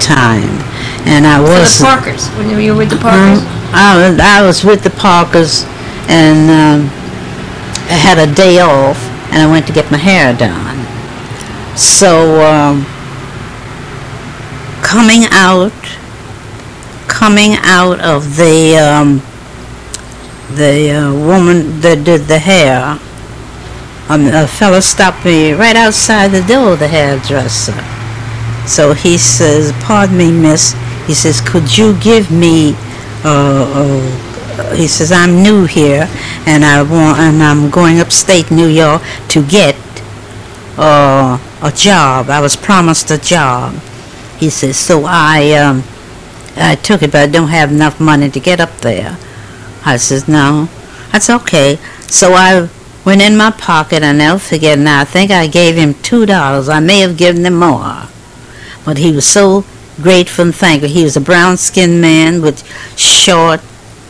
time, and I was for the Parkers. When you were with the Parkers. I was with the Parkers, and I had a day off, and I went to get my hair done. So coming out of the woman that did the hair, a fellow stopped me right outside the door of the hairdresser. So he says, "Pardon me, miss." He says, "Could you give me?" He says, "I'm new here, and I'm going upstate New York to get a job. I was promised a job." He says, "So I took it, but I don't have enough money to get up there." I says, "No, that's okay." So I went in my pocket, and I'll forget now. I think I gave him $2. I may have given him more, but he was so grateful and thankful. He was a brown-skinned man with short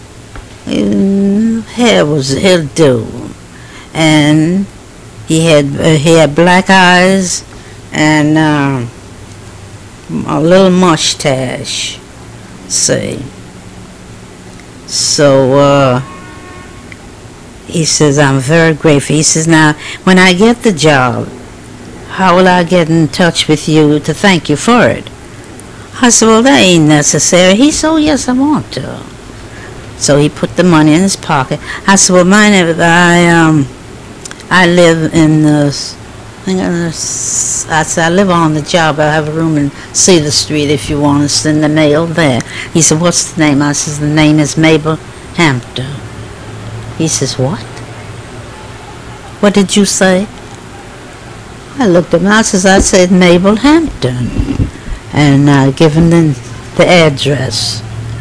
hair, he'll do, and he had black eyes and a little mustache. See. So he says, "I'm very grateful." He says, "Now, when I get the job, how will I get in touch with you to thank you for it?" I said, "Well, that ain't necessary." He said, "Oh, yes, I want to." So he put the money in his pocket. I said, "Well, I live in the, I said, I live on the job. I have a room in Cedar Street if you want to send the mail there." He said, "What's the name?" I said, "The name is Mabel Hampton." He says, "What? What did you say?" I looked at him. I said, "Mabel Hampton." And I give him the address.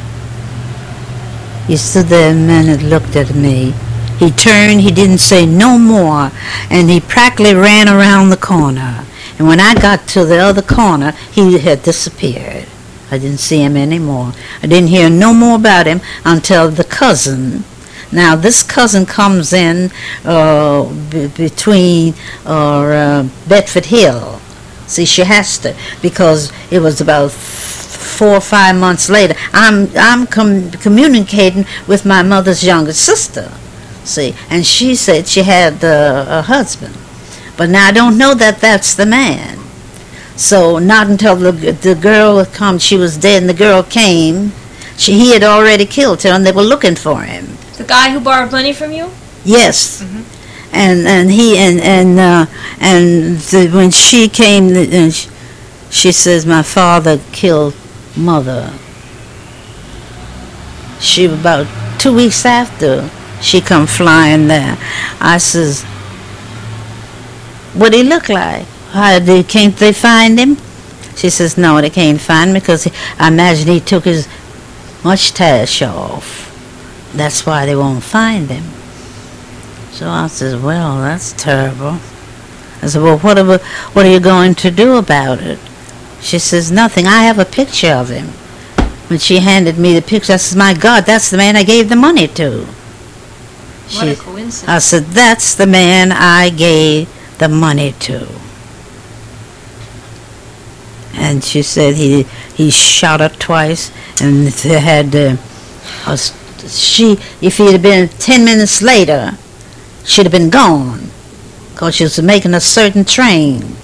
He stood there a minute, looked at me. He turned, he didn't say no more, and he practically ran around the corner. And when I got to the other corner, he had disappeared. I didn't see him anymore. I didn't hear no more about him until the cousin. Now, this cousin comes in between Bedford Hill. See, she has to, because it was about 4 or 5 months later. I'm communicating with my mother's younger sister. See, and she said she had a husband, but now I don't know that that's the man. So not until the girl come, she was dead, and the girl came. He had already killed her, and they were looking for him. The guy who borrowed money from you? Yes. Mm-hmm. When she came, she says, "My father killed Mother." She about 2 weeks after she come flying there. I says, "What did he look like? Can't they find him?" She says, "No, they can't find him because I imagine he took his mustache off. That's why they won't find him." So I says, "Well, that's terrible." I said, "Well, what are you going to do about it?" She says, "Nothing. I have a picture of him." When she handed me the picture, I says, "My God, that's the man I gave the money to." What a coincidence. I said, "That's the man I gave the money to." And she said he shot her twice, and they had if he'd have been 10 minutes later, she'd have been gone, because she was making a certain train.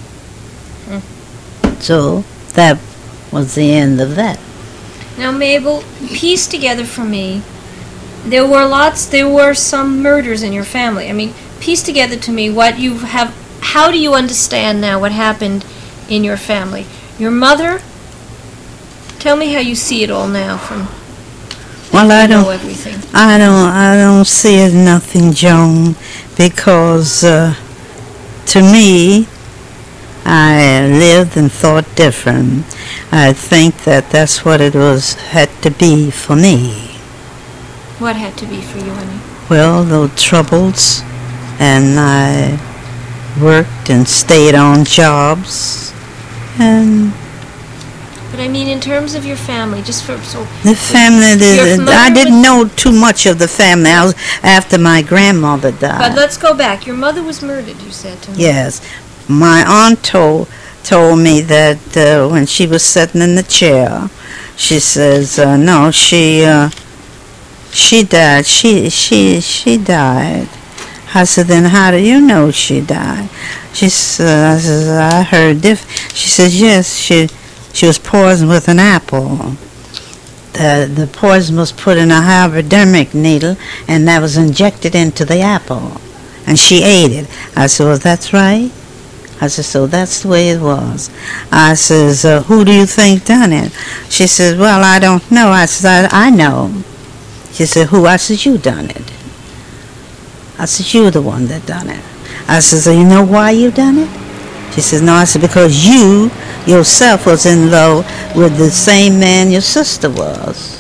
So that was the end of that. Now, Mabel, piece together for me. There were some murders in your family. I mean, piece together to me what you have. How do you understand now what happened in your family? Your mother. Tell me how you see it all now. Well, I know everything. I don't see it nothing, Joan, because to me, I lived and thought different. I think that's what it had to be for me. What had to be for you, honey? Well, the troubles, and I worked and stayed on jobs, and. But I mean, in terms of your family, just for the family. I didn't know too much of the family. I was after my grandmother died. But let's go back. Your mother was murdered, you said to me. Yes, my aunt told told me that when she was sitting in the chair, she says, no, she died. She died. I said, then how do you know she died? She said, I says, I heard she says, yes, she was poisoned with an apple. The poison was put in a hypodermic needle, and that was injected into the apple, and she ate it. I said, well, that's right. I said, so that's the way it was. I says, who do you think done it? She says, well, I don't know. I said, I know. She said, who? I said, you done it. I said, you the one that done it. I said, so you know why you done it? She says, no. I said, because you yourself was in love with the same man your sister was.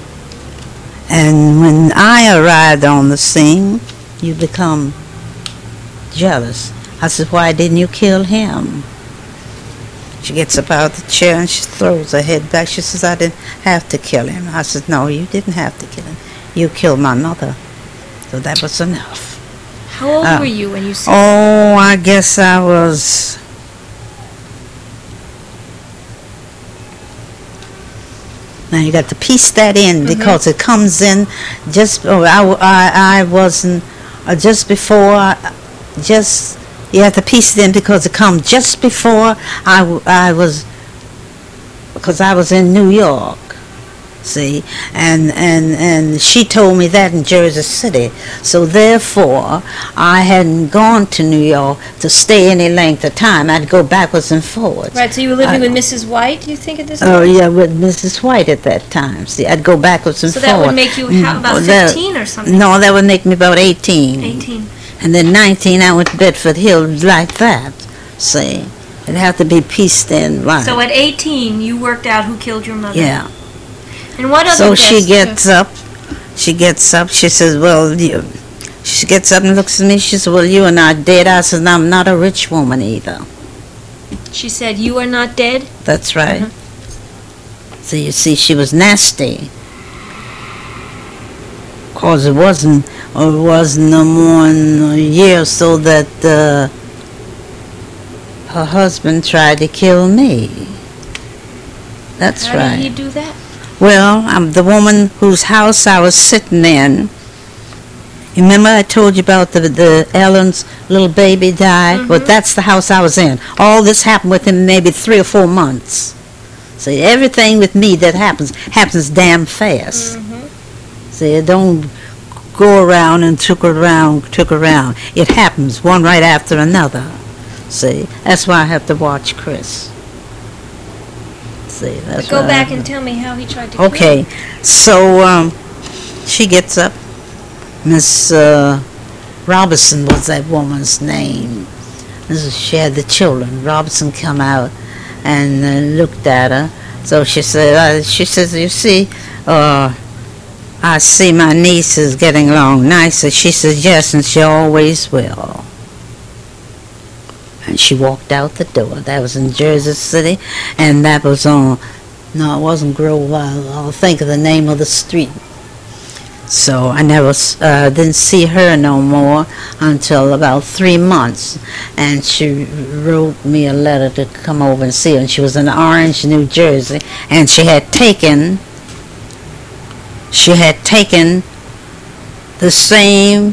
And when I arrived on the scene, you become jealous. I said, why didn't you kill him? She gets up out of the chair and she throws her head back. She says, I didn't have to kill him. I said, no, you didn't have to kill him. You killed my mother. So that was enough. How old were you when you said that? I guess I was... Now you got to piece that in because it comes in just... I wasn't... just before... You have to piece it in because it comes just before I was... Because I was in New York. See, and she told me that in Jersey City. So therefore, I hadn't gone to New York to stay any length of time. I'd go backwards and forwards. Right, so you were living with Mrs. White, you think, at this time? Oh, yeah, with Mrs. White at that time. See, I'd go backwards and forwards. So that would make you about 15 or something? No, that would make me about 18. 18. And then 19, I went to Bedford Hill like that. See, it'd have to be pieced in right. So at 18, you worked out who killed your mother? Yeah. And what other So she gets up, she says, well, she gets up and looks at me, she says, well, you are not dead. I said, no, I'm not a rich woman either. She said, you are not dead? That's right. So you see, she was nasty. Because it wasn't no more than a year or so that her husband tried to kill me. That's right. How did he do that? Well, I'm the woman whose house I was sitting in. Remember I told you about the Ellen's little baby died? Well, that's the house I was in. All this happened within maybe 3 or 4 months. So everything with me that happens damn fast. See, it don't go around and took around. It happens one right after another. See, that's why I have to watch Chris. That's go back and tell me how he tried to kill Okay, so she gets up. Miss Robinson was that woman's name. She had the children. Robinson come out and looked at her. So she says, you see, I see my niece is getting along nicer. She says, yes, and she always will. And she walked out the door. That was in Jersey City, and that was on, no, it wasn't Grove. I'll think of the name of the street. So I never didn't see her no more until about 3 months, and she wrote me a letter to come over and see her. And she was in Orange, New Jersey, and she had taken the same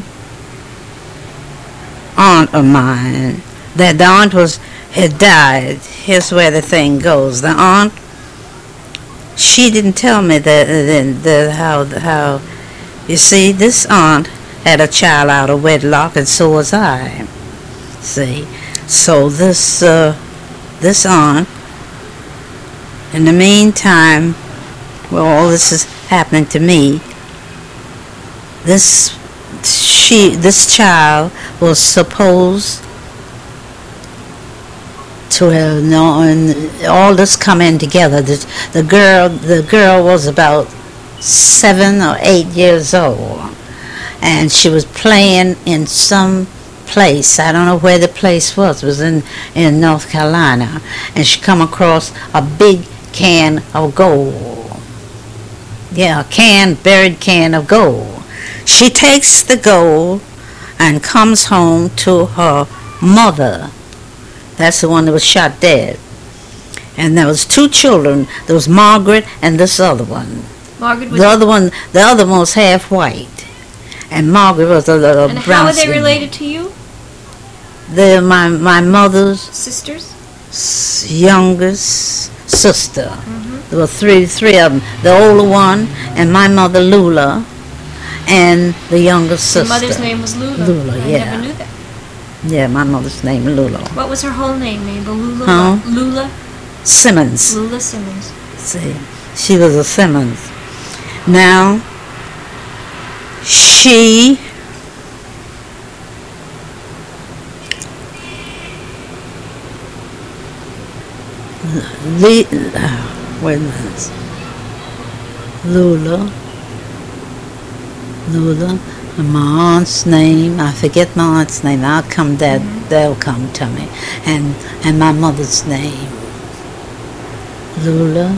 aunt of mine. That the aunt had died. Here's where the thing goes. The aunt, she didn't tell me how. You see, this aunt had a child out of wedlock, and so was I. See, so this aunt, in the meantime, well, all this is happening to me. This child was supposed to have known, and all this come in together. The girl was about 7 or 8 years old, and she was playing in some place. I don't know where the place was. It was in North Carolina, and she come across a big can of gold. Yeah, buried can of gold. She takes the gold and comes home to her mother. That's the one that was shot dead. And there was 2 children. There was Margaret and this other one. Margaret was. The other one was half white, and Margaret was a little And brown. how are they related to you? They're my mother's Sisters? youngest sister. Mm-hmm. There were three of them. The older one and my mother Lula, and the younger sister. Your mother's name was Lula. Lula, I yeah. never knew that. Yeah, my mother's name Lula. What was her whole name, Mabel? Lula? Huh? what? Lula? Simmons. Lula Simmons. See, she was a Simmons. Now, she wait a minute. Lula, and my aunt's name, I forget my aunt's name. They'll come to me, and my mother's name, Lula.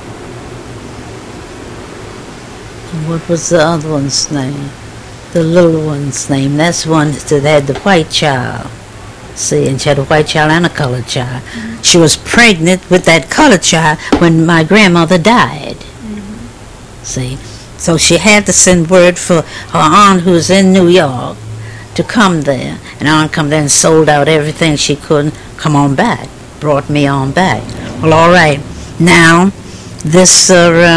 And what was the other one's name? The little one's name. That's the one that had the white child. See, and she had a white child and a colored child. Mm-hmm. She was pregnant with that colored child when my grandmother died. Mm-hmm. See, so she had to send word for her aunt who was in New York to come there. And aunt come there and sold out everything she could. Come on back. Brought me on back. Well, all right. Now, this,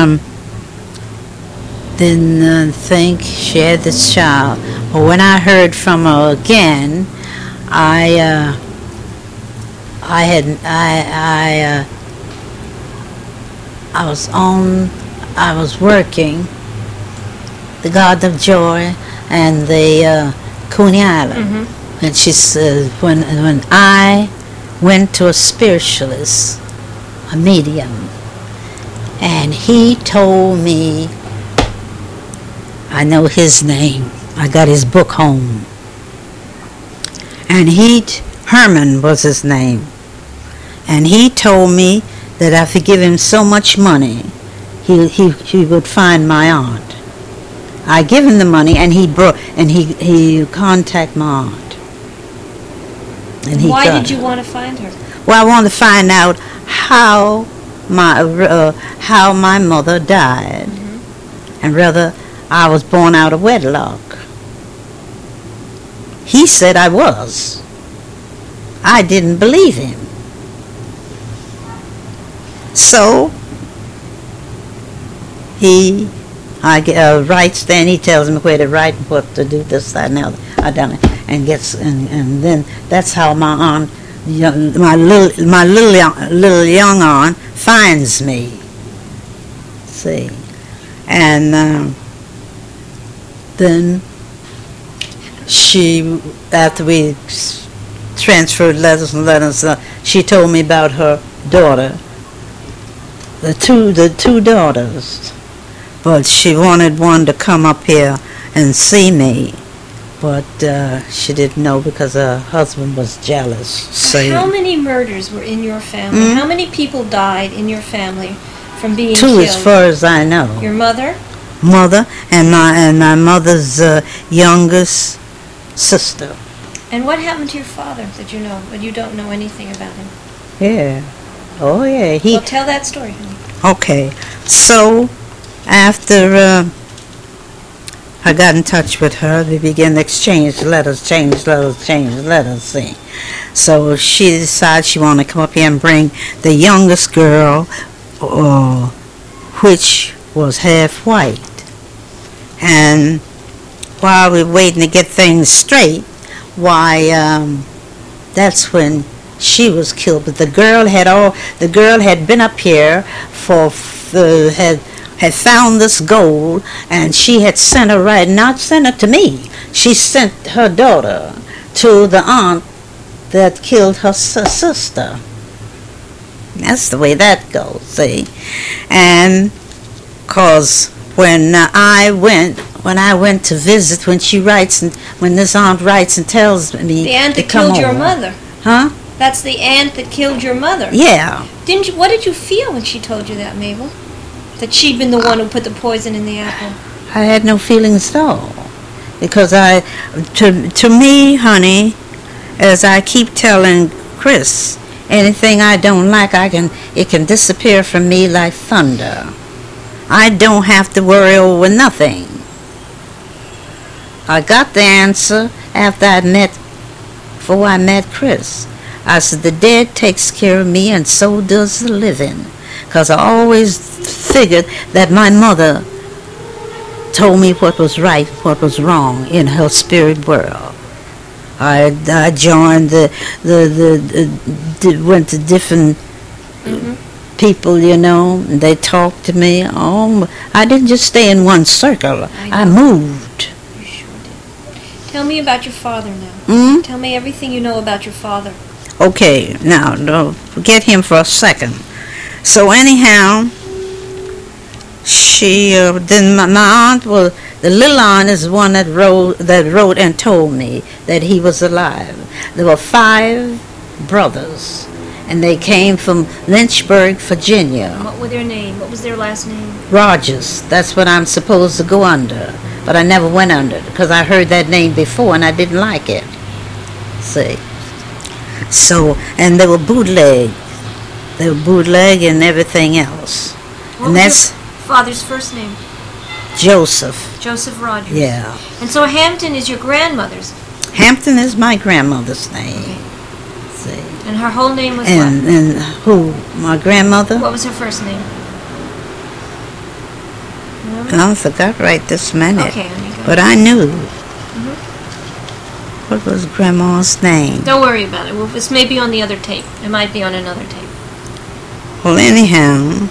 didn't think she had this child. But when I heard from her again, I was working the Garden of Joy and the Coney Island. Mm-hmm. And she said, when I went to a spiritualist, a medium, and he told me, I know his name, I got his book home, and Herman was his name, and he told me that if I give him so much money, he would find my aunt. I give him the money, and he contact my aunt. And why did you want to find her? Well, I wanted to find out how my mother died, mm-hmm. and whether I was born out of wedlock. He said I was. I didn't believe him. So he writes there, and he tells me where to write and what to do, this, that, and the other. I done it, and then that's how my aunt, my little young aunt, finds me. See, and then she, after we transferred letters, she told me about her daughter, the two daughters, but she wanted one to come up here and see me, but she didn't know because her husband was jealous. So how many murders were in your family? Mm-hmm. How many people died in your family from being Two, killed? as far as I know. Your mother? Mother and my mother's youngest sister. And what happened to your father that you know, but you don't know anything about him? Yeah. Oh, yeah. Well, tell that story. Okay. So, after I got in touch with her, we began to exchange letters, see. So she decided she wanted to come up here and bring the youngest girl, which was half white. And while we were waiting to get things straight, that's when she was killed. But the girl had been up here had found this gold, and she had sent her not sent it to me. She sent her daughter to the aunt that killed her sister. That's the way that goes, see. And cause when I went to visit, when this aunt writes and tells me the aunt to that come killed your over. mother. Huh? That's the aunt that killed your mother. Yeah. What did you feel when she told you that, Mabel? That she'd been the one who put the poison in the apple? I had no feelings at all, because to me, honey, as I keep telling Chris, anything I don't like, it can disappear from me like thunder. I don't have to worry over nothing. I got the answer before I met Chris. I said, the dead takes care of me, and so does the living. Because I always figured that my mother told me what was right, what was wrong in her spirit world. I joined went to different people, you know, and they talked to me. Oh, I didn't just stay in one circle. I moved. You sure did. Tell me about your father now. Tell me everything you know about your father. Okay, now, no, forget him for a second. So anyhow, then my aunt was, the little aunt is the one that wrote and told me that he was alive. There were 5 brothers, and they came from Lynchburg, Virginia. And what were their name? What was their last name? Rogers. That's what I'm supposed to go under, but I never went under because I heard that name before and I didn't like it. See. So, and they were bootleg. They were bootleg and everything else. What was your father's first name? Joseph. Joseph Rogers. Yeah. And so Hampton is your grandmother's. Hampton is my grandmother's name. Okay. See. And her whole name was And what? and who? My grandmother? What was her first name? Remember? I forgot right this minute. Okay, let me go. But I knew. What was Grandma's name? Don't worry about it. Well, this may be on the other tape. It might be on another tape. Well, anyhow,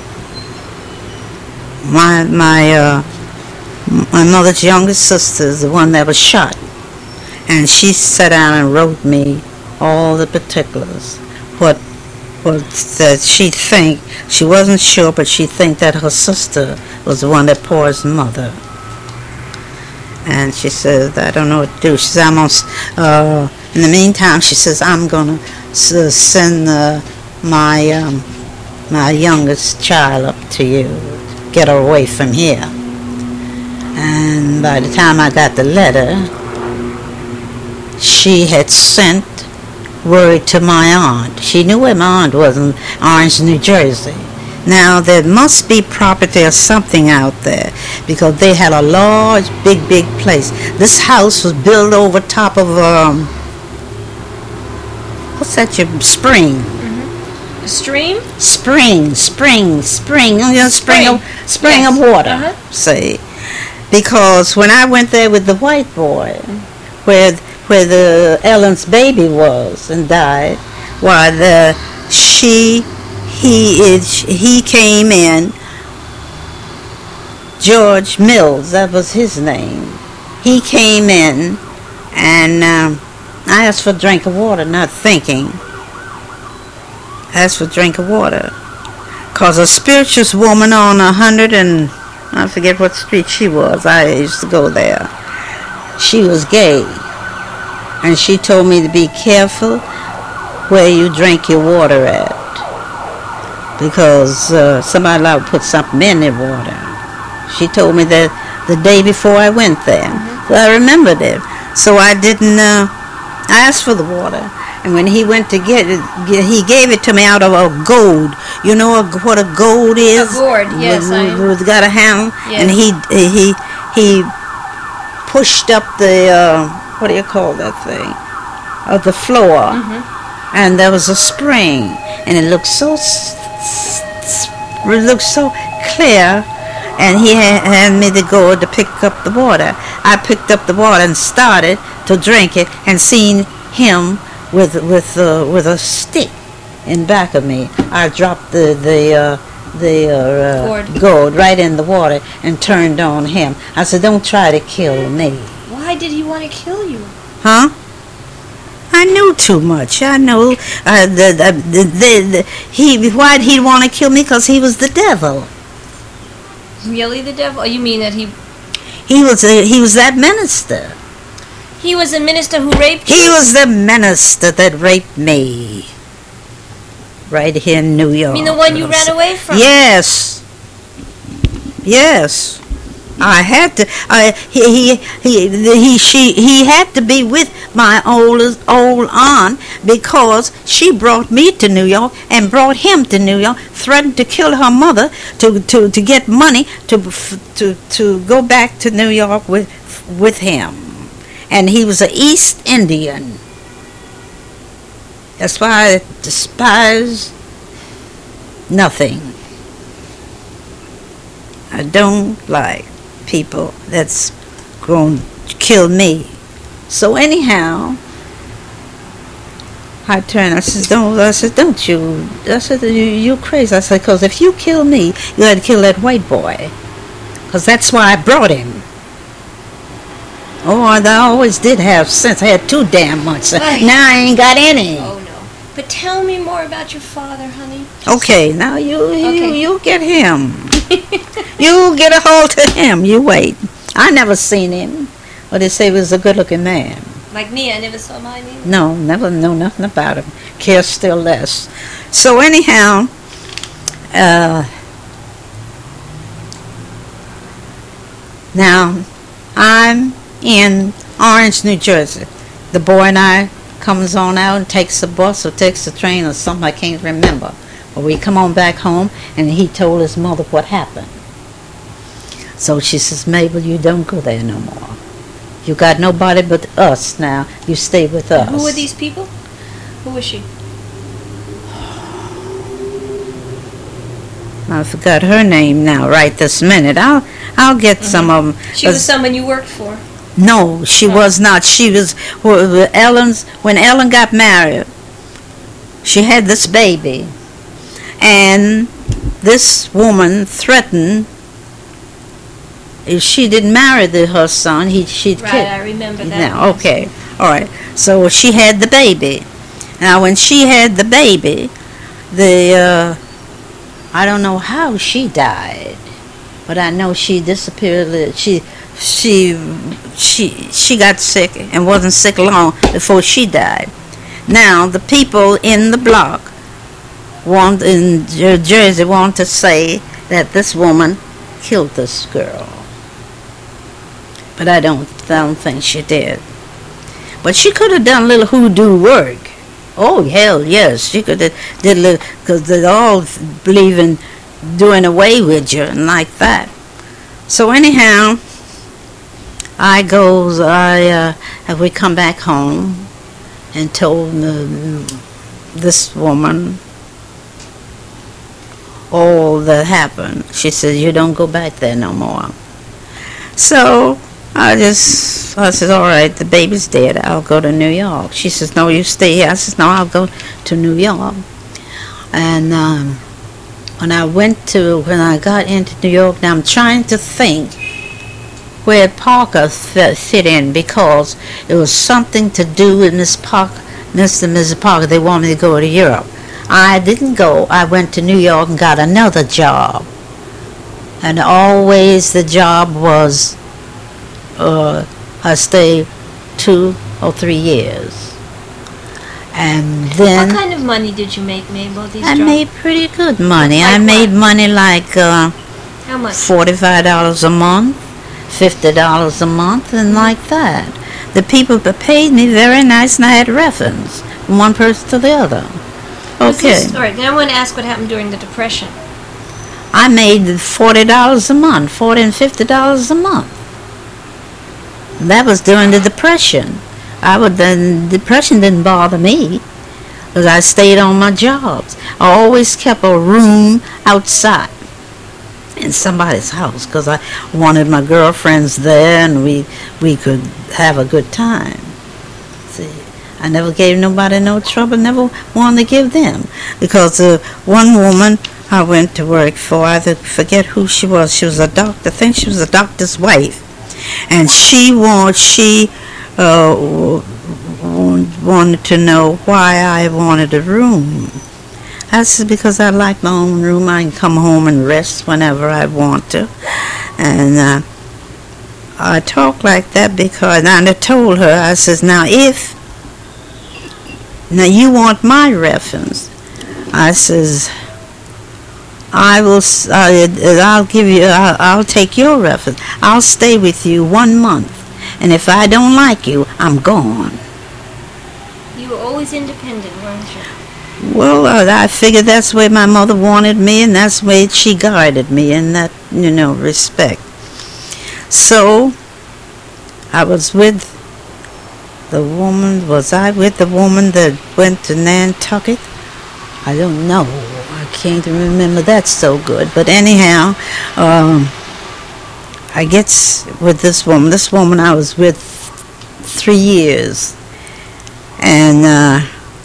my mother's youngest sister is the one that was shot, and she sat down and wrote me all the particulars. What that she wasn't sure, but she think that her sister was the one that poisoned Mother. And she says, I don't know what to do. She says, in the meantime, she says, I'm going to send my youngest child up to you, get her away from here. And by the time I got the letter, she had sent word to my aunt. She knew where my aunt was, in Orange, New Jersey. Now, there must be property or something out there because they had a large, big place. This house was built over top of, what's that, your spring? A stream? Spring. You know, spring Yes. of water, see. Because when I went there with the white boy, where the Ellen's baby was and died, why he came in, George Mills, that was his name. He came in, and I asked for a drink of water, not thinking. I asked for a drink of water. Because a spirituous woman on 100 and, I forget what street she was, I used to go there. She was gay. And she told me to be careful where you drink your water at. Because somebody allowed to put something in their water. She told me that the day before I went there. So I remembered it. So I didn't, I asked for the water. And when he went to get it, he gave it to me out of a gourd. You know what a gourd is? A gourd, yes. It's got a handle. Yes. And he pushed up the, what do you call that thing? Of the floor. And there was a spring. And it looked so clear, and he had me to go to pick up the water. I picked up the water and started to drink it, and seen him with a stick in back of me. I dropped the gourd right in the water and turned on him. I said, "Don't try to kill me." Why did he want to kill you? Huh? I knew too much. I know why'd he want to kill me? Because he was the devil. Really, the devil? Oh, you mean that he was that minister. He was a minister who raped you? He was the minister that raped me. Right here in New York. You mean the one you ran away from? Yes. Yes. I had to. He had to be with my old aunt because she brought me to New York and brought him to New York, threatened to kill her mother to get money to go back to New York with him. And he was an East Indian. That's why I despise nothing. I don't like people that's going to kill me. So anyhow, I turned. I said, don't you? I said, you crazy. I said, because if you kill me, you had to kill that white boy, because that's why I brought him. Oh, I always did have sense. I had too damn much. Now I ain't got any. Oh no! But tell me more about your father, honey. Okay, now you get him. You get a hold of him. You wait. I never seen him. But they say he was a good-looking man. Like me, I never saw mine either. No, never know nothing about him. Care still less. So anyhow, now I'm in Orange, New Jersey. The boy and I comes on out and takes the bus or takes the train or something, I can't remember. But we come on back home, and he told his mother what happened. So she says, Mabel, you don't go there no more. You got nobody but us now. You stay with us. Who were these people? Who was she? I forgot her name now, right this minute. I'll get some of them. She was someone you worked for. No, she was not. She was when Ellen got married. She had this baby, and this woman threatened if she didn't marry her son, she'd right, kill. I remember that. Now, okay, all right. So she had the baby. Now, when she had the baby, I don't know how she died, but I know she disappeared. She got sick and wasn't sick long before she died. Now, the people in the block in Jersey want to say that this woman killed this girl. But I don't think she did. But she could have done a little hoodoo work. Oh, hell yes. She could have did a little, because they all believe in doing away with you and like that. So anyhow, we come back home and told this woman all that happened. She said, you don't go back there no more. So I said, all right, the baby's dead. I'll go to New York. She says, no, you stay here. I says, no, I'll go to New York. And when I got into New York, now I'm trying to think where Parker fit in, because it was something to do with Mr. and Mrs. Parker. They wanted me to go to Europe. I didn't go. I went to New York and got another job. And always the job was I stayed 2 or 3 years. And then... What kind of money did you make, Mabel, these jobs? I made pretty good money. Like I made what? money like How much? $45 a month, $50 a month, and like that. The people paid me very nice, and I had reference from one person to the other. Okay. All right, now I want to ask what happened during the Depression. I made $40 a month, $40 and $50 a month. That was during the Depression. The Depression didn't bother me, because I stayed on my jobs. I always kept a room outside in somebody's house, because I wanted my girlfriends there, and we could have a good time. See, I never gave nobody no trouble, never wanted to give them, because one woman I went to work for, I forget who she was. She was a doctor. I think she was a doctor's wife, and she wanted to know why I wanted a room. I said, because I like my own room. I can come home and rest whenever I want to. And I talked like that because, and I told her, I says, now you want my reference. I says, I'll take your reference. I'll stay with you 1 month. And if I don't like you, I'm gone. always independent, weren't you? Well, I figured that's where my mother wanted me, and that's where she guided me in that, respect. So, I was with was I with the woman that went to Nantucket? I don't know. I can't remember that so good. But anyhow, I get with this woman. This woman I was with 3 years. And,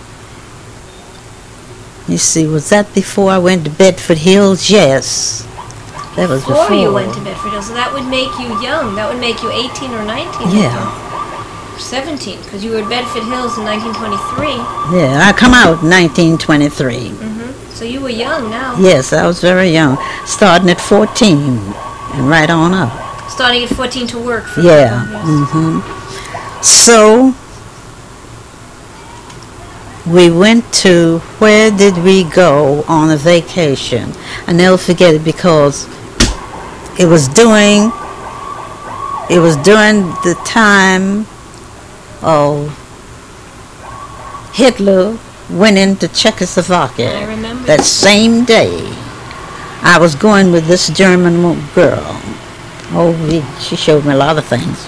you see, was that before I went to Bedford Hills? Yes. That was before. Before you went to Bedford Hills. So that would make you young. That would make you 18 or 19. Yeah. 17, because you were at Bedford Hills in 1923. Yeah, I come out in 1923. So you were young now. Yes, I was very young. Starting at 14 and right on up. Starting at 14 to work for Yeah. So, we went to, where did we go on a vacation? I never forget it because it was during the time of Hitler went into Czechoslovakia. I remember. That same day, I was going with this German girl. She showed me a lot of things.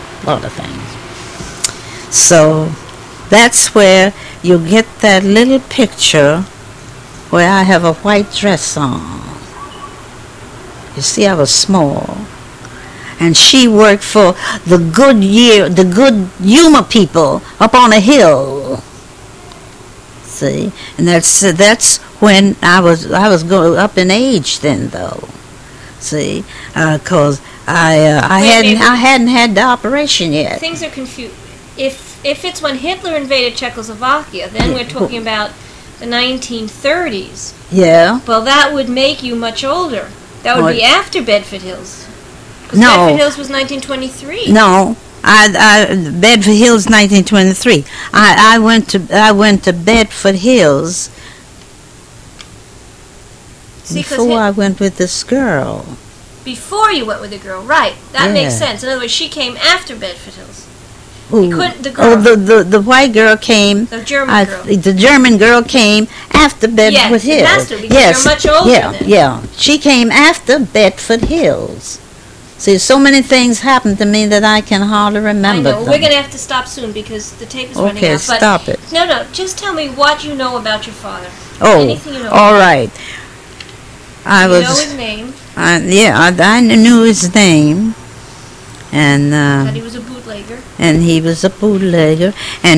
So, that's where you get that little picture where I have a white dress on. You see, I was small. And she worked for the good humor people up on a hill. See, and that's when I was going up in age then, though. See, cause I hadn't had the operation yet. Things are confused. If it's when Hitler invaded Czechoslovakia, then we're talking about the 1930s. Yeah. Well, that would make you much older. That would be after Bedford Hills. Because No. Bedford Hills was 1923. No, Bedford Hills, 1923. I went to Bedford Hills before I went with this girl. Before you went with the girl, right? That makes Yeah. sense. In other words, she came after Bedford Hills. Ooh. The girl. The white girl came. The German girl. The German girl came after Bedford Yes, it Hills. has to, because you're much older yeah, then. yeah. She came after Bedford Hills. See, so many things happened to me that I can hardly remember. I know. We're going to have to stop soon because the tape is running out. Okay, But stop it. No. Just tell me what you know about your father. Oh, Anything you know. all right. I You was. know his name. I knew his name, and That he was a bootlegger. he was a bootlegger, and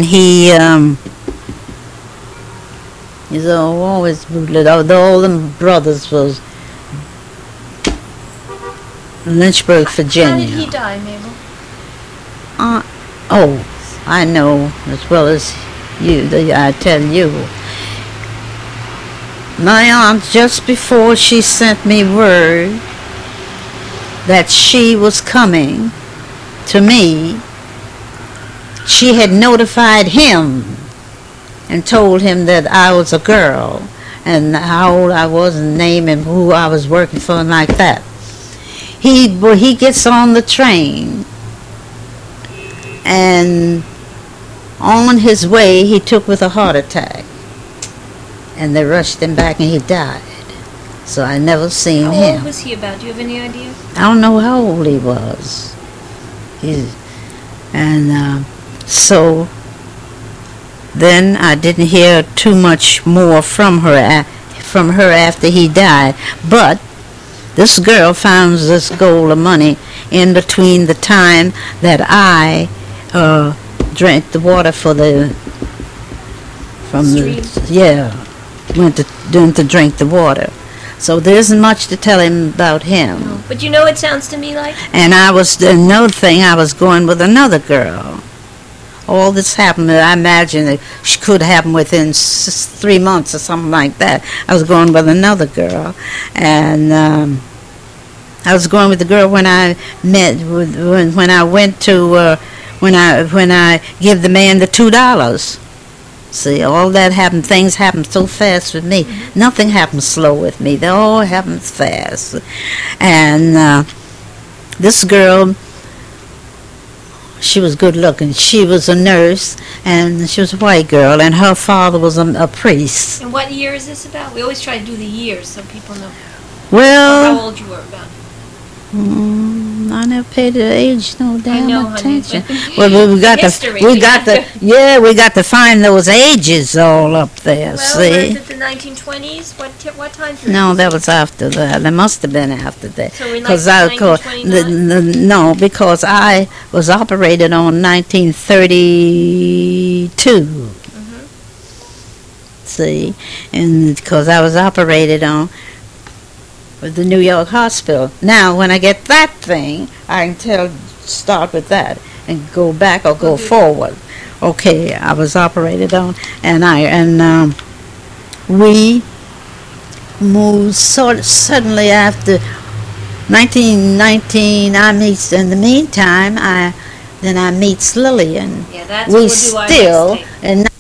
he's always bootlegger. All them brothers was Lynchburg, Virginia. How did he die, Mabel? I know as well as you. I tell you. My aunt, just before she sent me word that she was coming to me, she had notified him and told him that I was a girl and how old I was and name and who I was working for and like that. He gets on the train, and on his way he took with a heart attack. And they rushed him back and he died. So I never seen him. How old was he about? Do you have any idea? I don't know how old he was. So then I didn't hear too much more from her after he died. But this girl found this gold of money in between the time that I drank the water from the went to drink the water. So there isn't much to tell him about him. No. But you know what it sounds to me like? And another thing, I was going with another girl. All this happened, I imagine it could happen within 3 months or something like that. I was going with another girl. And I was going with the girl when I give the man the $2. See, all that happened. Things happen so fast with me. Mm-hmm. Nothing happens slow with me. They all happen fast. And this girl, she was good looking. She was a nurse, and she was a white girl, and her father was a priest. And what year is this about? We always try to do the years so people know Well, how old you were about. I never paid the age no damn know, honey, attention. but Well, we got history, we we got have we got to find those ages all up there. Well, see? was it the 1920s? What time period? No, that was after that. That must have been after that. So in like Because no, because I was operated on 1932. Mm-hmm. See, and because I was operated on with the New York hospital. Now, when I get that thing, I can start with that and go back or go forward. Okay, I was operated on, and we moved sort of suddenly after 1919. I meet in the meantime. I meet Lillian. Yeah, that's we what we'll do our still next tape. in